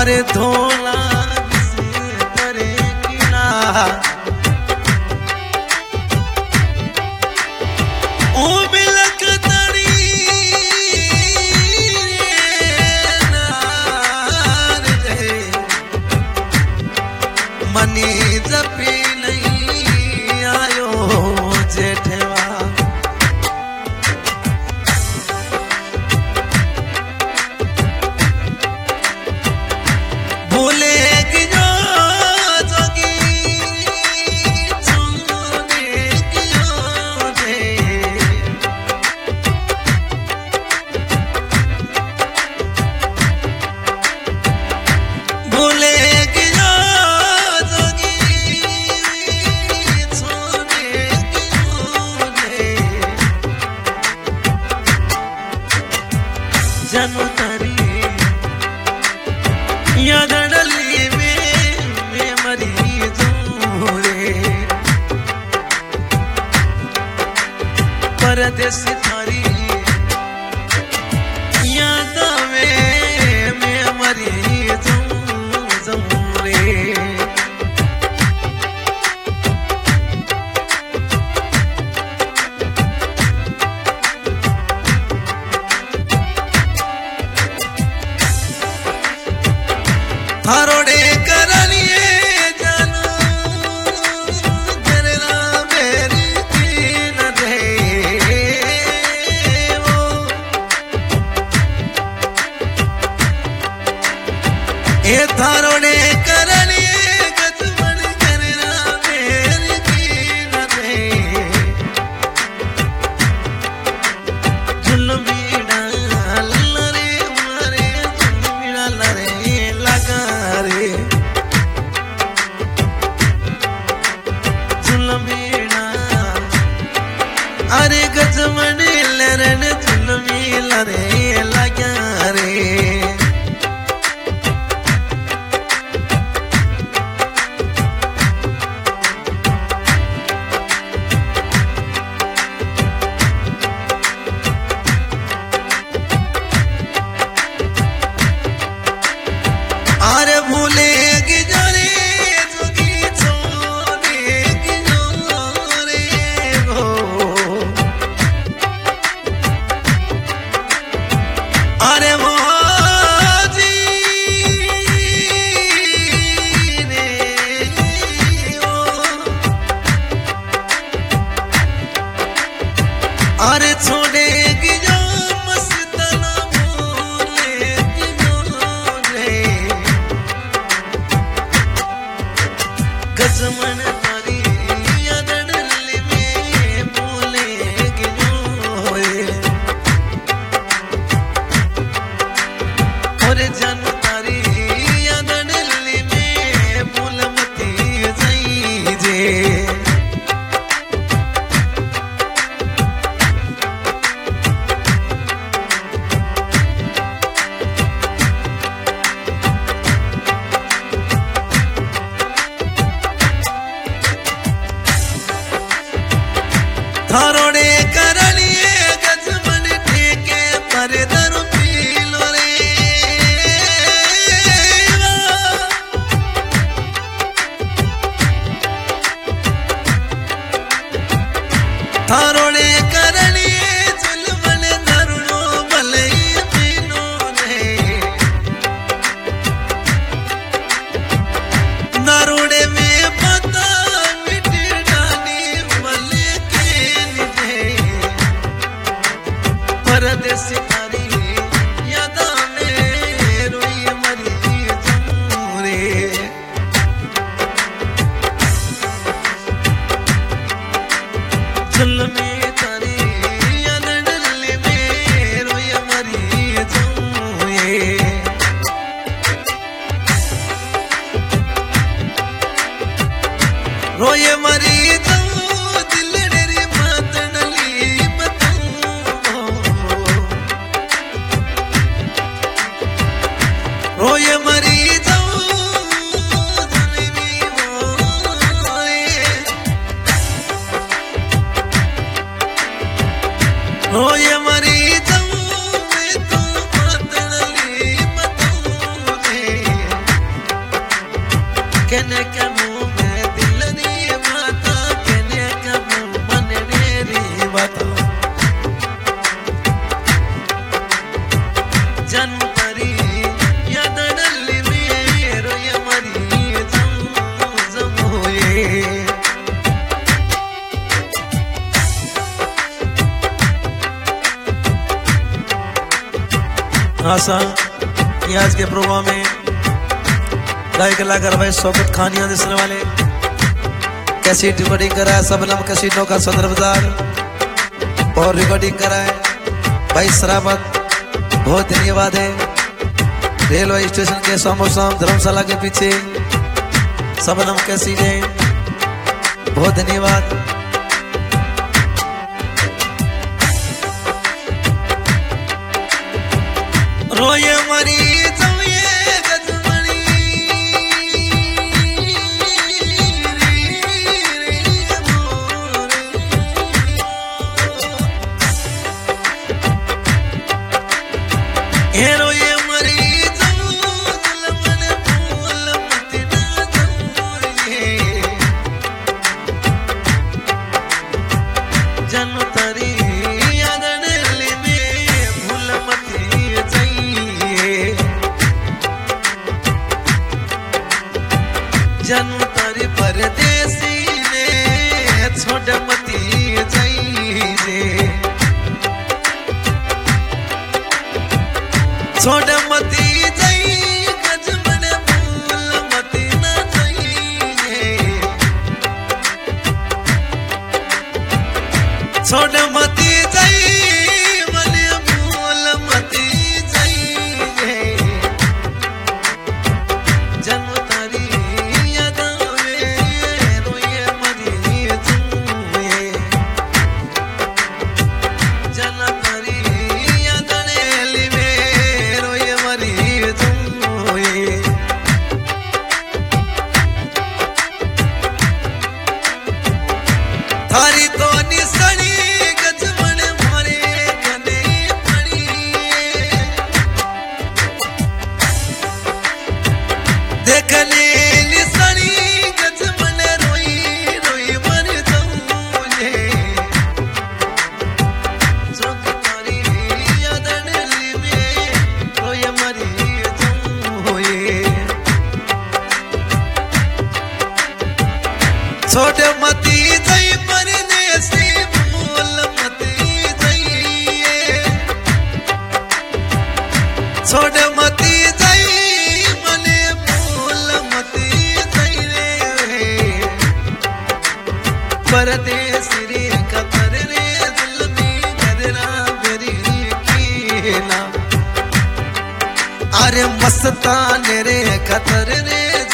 अरे धोला करे किला ओ बिलक तड़ी नार दे मनी जपी नहीं आयो जेठवा भूले की जो जोगी चुने की दे भूले की जो जोगी चुने की दे जनु तरी याद डली में मरी जोरे परदेस थारी याद में मरी जोरे थारोड़े करलिए जानो तेरा मेरी तीन दे वो ए थारोड़े करलिए गजमन तेरा मेरी तीन दे जुल्मीड़ा लरे मारे जुल्मीड़ा लरे लगा जुलमीना अरे गजमन लरन जुलमी लरे लगा रे अरे भूले की जाने जोगी छोड़े की जोरे हो अरे वो जी ने वो अरे छोड़े की जो मस्तना भूले की जोरे गजमन तारी याद डली में बोले कि जोए और जन तारी याद डली में बोलमती जाई जे थारोड़े करलिए गजमन ठेके पर दरु पीलो रे थारोड़े करलिए जुलमन दरुणो भलई पीनो रे नरोड़े में पता मिटी डाली मले परदेसी थारी यादा में रोई मरी जोरे जुल्मी तारी याद डली में रोई मरी जोरे रोए मरी जो दिल डेरी मात डली रोए मरी जाऊं जुल्मी मोरे रोए मरी जाऊं मैं तो मातली बताऊं रे जनपरी यादनल्ली मेरो यमरी जमोये आशा ये आज के प्रोग्राम में गाय कलाकार भाई सोबत खानियां दिसने वाले कैसेट रिकॉर्डिंग करा है सबनम कैसेटों का सदर बाजार और रिकॉर्डिंग करा है भाई सराबत। बहुत धन्यवाद है रेलवे स्टेशन के सामोसाम धर्मशाला के पीछे सबनम कैसेट है, बहुत धन्यवाद। रोये मरी जमिए गजमणी हे रोये मरी जमुलमन फूल मत ना जमुए जन तरी यादनल्ली में भूल मत जनतरी परदेसी ने छोड़ मती जाइए छोड़ मती जाई गजमन भूल मती ना जाइए छोड़ मती जाई मन भूल मती जाइए जनतरी थारी तो निसणी गजमन मारे गने पड़ी देखने निसणी गजमन रोई रोई मर जाऊंगे जो तारी यादनल्ली में रोई मरी जाऊंगे छोटे मती जाई छोड़ मती जाई मने भूल मती जाई रे परदेस रे कतर रे दिल में गदरा मेरी कीना अरे मस्तान रे कतर रे